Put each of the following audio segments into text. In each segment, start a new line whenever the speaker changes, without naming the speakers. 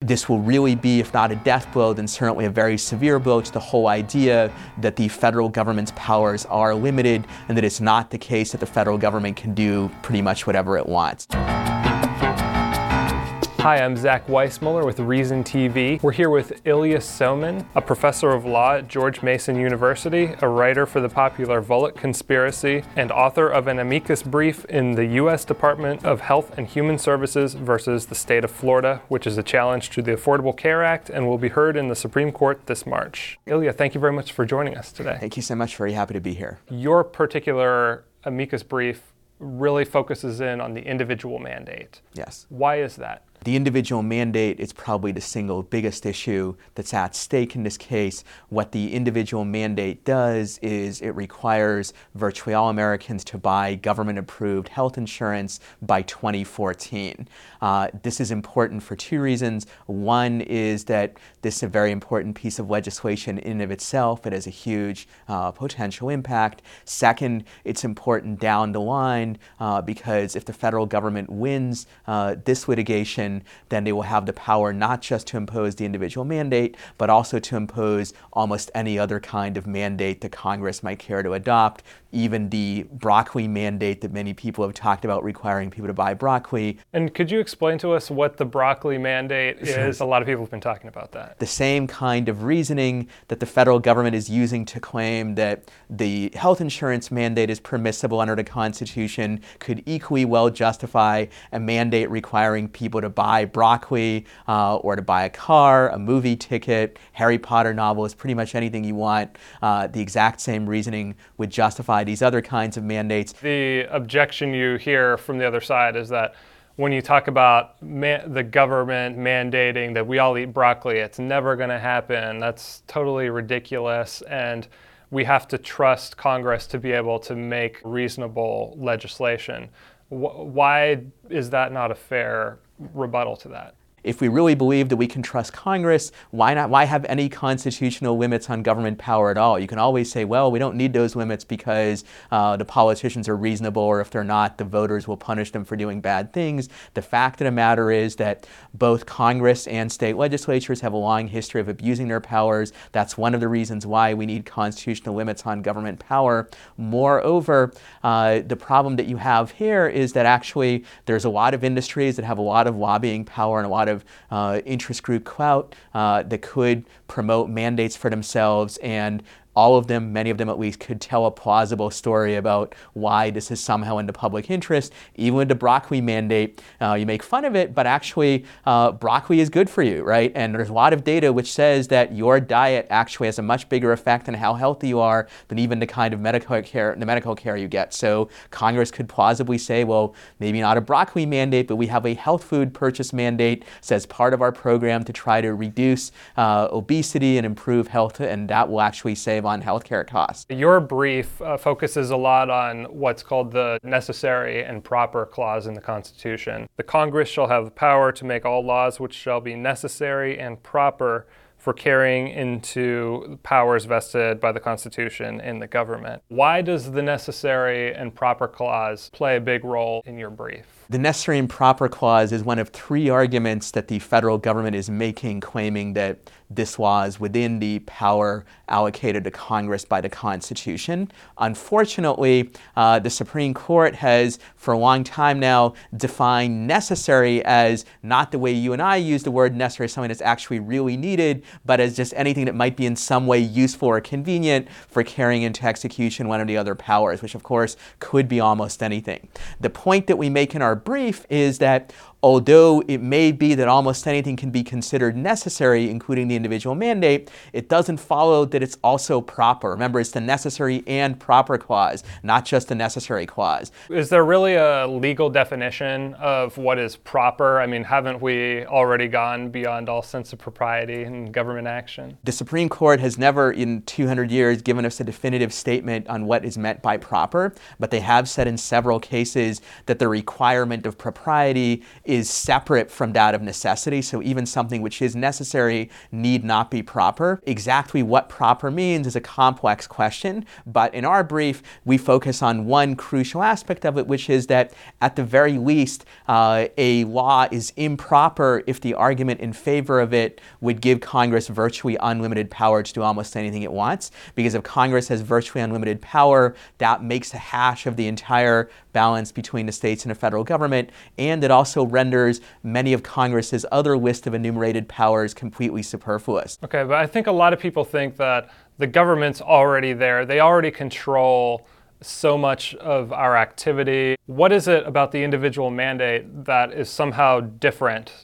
this will really be, if not a death blow, then certainly a very severe blow to the whole idea that the federal government's powers are limited and that it's not the case that the federal government can do pretty much whatever it wants.
Hi, I'm Zach Weissmuller with Reason TV. We're here with Ilya Somin, a professor of law at George Mason University, a writer for the popular Volokh Conspiracy, and author of an amicus brief in the U.S. Department of Health and Human Services versus the state of Florida, which is a challenge to the Affordable Care Act and will be heard in the Supreme Court this March. Ilya, thank you very much for joining us today.
Thank you so much. Very happy to be here.
Your particular amicus brief really focuses in on the individual mandate.
Yes.
Why is that?
The individual mandate is probably the single biggest issue that's at stake in this case. What the individual mandate does is it requires virtually all Americans to buy government-approved health insurance by 2014. This is important for two reasons. One is that this is a very important piece of legislation in and of itself. It has a huge potential impact. Second, it's important down the line because if the federal government wins this litigation, then they will have the power not just to impose the individual mandate, but also to impose almost any other kind of mandate that Congress might care to adopt, even the broccoli mandate that many people have talked about requiring people to buy broccoli.
And could you explain to us what the broccoli mandate is? A lot of people have been talking about that.
The same kind of reasoning that the federal government is using to claim that the health insurance mandate is permissible under the Constitution could equally well justify a mandate requiring people to buy broccoli or to buy a car, a movie ticket, Harry Potter novels, pretty much anything you want. The exact same reasoning would justify these other kinds of mandates.
The objection you hear from the other side is that when you talk about the government mandating that we all eat broccoli, it's never going to happen. That's totally ridiculous, and we have to trust Congress to be able to make reasonable legislation. Why is that not a fair rebuttal to that?
If we really believe that we can trust Congress, why have any constitutional limits on government power at all? You can always say, well, we don't need those limits because the politicians are reasonable, or if they're not, the voters will punish them for doing bad things. The fact of the matter is that both Congress and state legislatures have a long history of abusing their powers. That's one of the reasons why we need constitutional limits on government power. Moreover, the problem that you have here is that actually there's a lot of industries that have a lot of lobbying power and a lot of interest group clout that could promote mandates for themselves, and all of them, many of them at least, could tell a plausible story about why this is somehow in the public interest. Even with the broccoli mandate, you make fun of it, but actually broccoli is good for you, right? And there's a lot of data which says that your diet actually has a much bigger effect on how healthy you are than even the kind of medical care you get. So Congress could plausibly say, well, maybe not a broccoli mandate, but we have a health food purchase mandate as part of our program to try to reduce obesity and improve health, and that will actually save on healthcare costs.
Your brief focuses a lot on what's called the necessary and proper clause in the Constitution. The Congress shall have the power to make all laws which shall be necessary and proper for carrying into powers vested by the Constitution in the government. Why does the necessary and proper clause play a big role in your brief?
The necessary and proper clause is one of three arguments that the federal government is making, claiming that this law is within the power allocated to Congress by the Constitution. Unfortunately, the Supreme Court has, for a long time now, defined necessary as not the way you and I use the word necessary, something that's actually really needed, but as just anything that might be in some way useful or convenient for carrying into execution one of the other powers, which of course could be almost anything. The point that we make in our brief is that although it may be that almost anything can be considered necessary, including the individual mandate, it doesn't follow that it's also proper. Remember, it's the necessary and proper clause, not just the necessary clause.
Is there really a legal definition of what is proper? I mean, haven't we already gone beyond all sense of propriety in government action?
The Supreme Court has never in 200 years given us a definitive statement on what is meant by proper, but they have said in several cases that the requirement requirement of propriety is separate from that of necessity. So even something which is necessary need not be proper. Exactly what proper means is a complex question, but in our brief, we focus on one crucial aspect of it, which is that at the very least, a law is improper if the argument in favor of it would give Congress virtually unlimited power to do almost anything it wants. Because if Congress has virtually unlimited power, that makes a hash of the entire balance between the states and the federal government, and it also renders many of Congress's other list of enumerated powers completely superfluous.
Okay, but I think a lot of people think that the government's already there. They already control so much of our activity. What is it about the individual mandate that is somehow different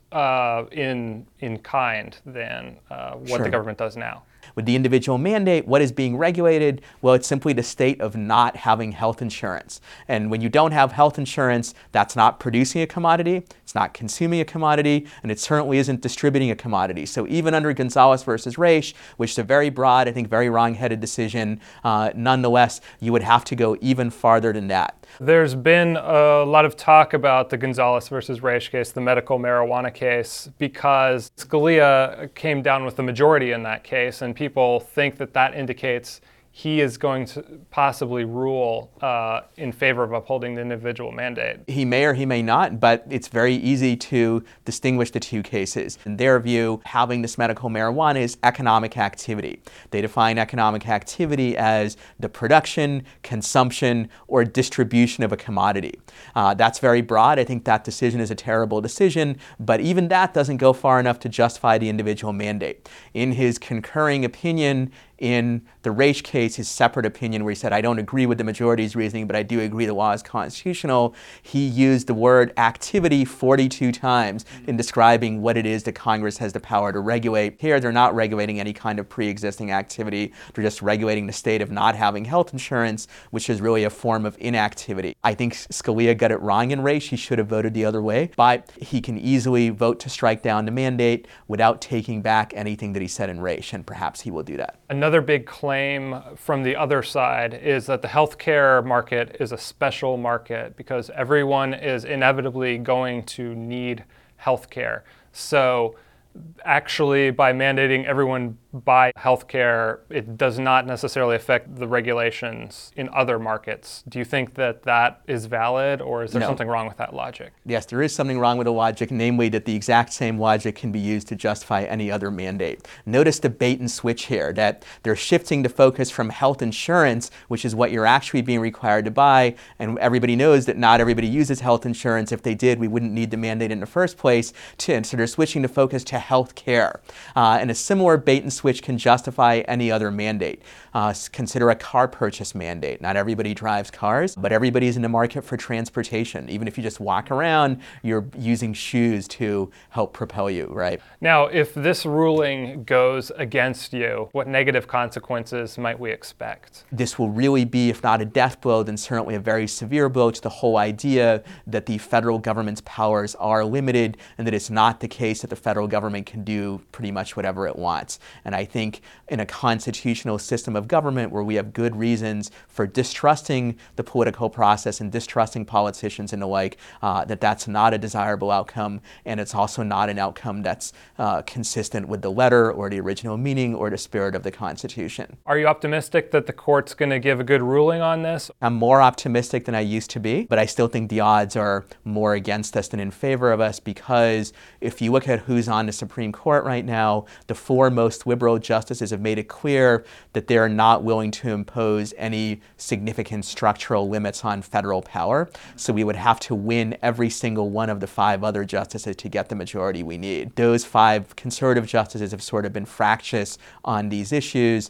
in kind than what the government does now?
With the individual mandate, what is being regulated? Well, it's simply the state of not having health insurance. And when you don't have health insurance, that's not producing a commodity, it's not consuming a commodity, and it certainly isn't distributing a commodity. So even under Gonzalez versus Raich, which is a very broad, I think very wrong-headed decision, nonetheless, you would have to go even farther than that.
There's been a lot of talk about the Gonzalez versus Raich case, the medical marijuana case, because Scalia came down with the majority in that case, and people think that that indicates he is going to possibly rule in favor of upholding the individual mandate.
He may or he may not, but it's very easy to distinguish the two cases. In their view, having this medical marijuana is economic activity. They define economic activity as the production, consumption, or distribution of a commodity. That's very broad. I think that decision is a terrible decision, but even that doesn't go far enough to justify the individual mandate. In his concurring opinion in the Raich case, his separate opinion where he said, I don't agree with the majority's reasoning, but I do agree the law is constitutional, he used the word activity 42 times in describing what it is that Congress has the power to regulate. Here, they're not regulating any kind of pre-existing activity. They're just regulating the state of not having health insurance, which is really a form of inactivity. I think Scalia got it wrong in Raich. He should have voted the other way, but he can easily vote to strike down the mandate without taking back anything that he said in Raich, and perhaps he will do that.
Another big claim from the other side is that the healthcare market is a special market because everyone is inevitably going to need healthcare. So actually, by mandating everyone buy healthcare, it does not necessarily affect the regulations in other markets. Do you think that that is valid, or is there something wrong with that logic?
Yes, there is something wrong with the logic, namely that the exact same logic can be used to justify any other mandate. Notice the bait and switch here, that they're shifting the focus from health insurance, which is what you're actually being required to buy, and everybody knows that not everybody uses health insurance. If they did, we wouldn't need the mandate in the first place. So they're switching the focus to health care. And a similar bait and switch can justify any other mandate. Consider a car purchase mandate. Not everybody drives cars, but everybody's in the market for transportation. Even if you just walk around, you're using shoes to help propel you, right?
Now, if this ruling goes against you, what negative consequences might we expect?
This will really be, if not a death blow, then certainly a very severe blow to the whole idea that the federal government's powers are limited and that it's not the case that the federal government can do pretty much whatever it wants. And I think in a constitutional system of government where we have good reasons for distrusting the political process and distrusting politicians and the like, that's not a desirable outcome, and it's also not an outcome that's consistent with the letter or the original meaning or the spirit of the Constitution.
Are you optimistic that the court's going to give a good ruling on this?
I'm more optimistic than I used to be, but I still think the odds are more against us than in favor of us, because if you look at who's on the Supreme Court right now, the four most liberal justices have made it clear that they're not willing to impose any significant structural limits on federal power. So we would have to win every single one of the five other justices to get the majority we need. Those five conservative justices have sort of been fractious on these issues,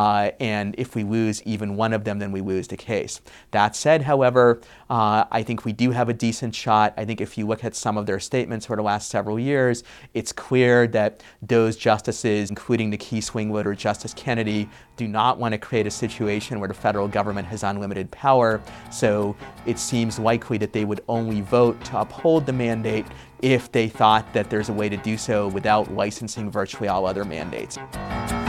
and if we lose even one of them, then we lose the case. That said, however, I think we do have a decent shot. I think if you look at some of their statements over the last several years, it's clear that those justices, including the key swing voter Justice Kennedy, do not want to create a situation where the federal government has unlimited power. So it seems likely that they would only vote to uphold the mandate if they thought that there's a way to do so without licensing virtually all other mandates.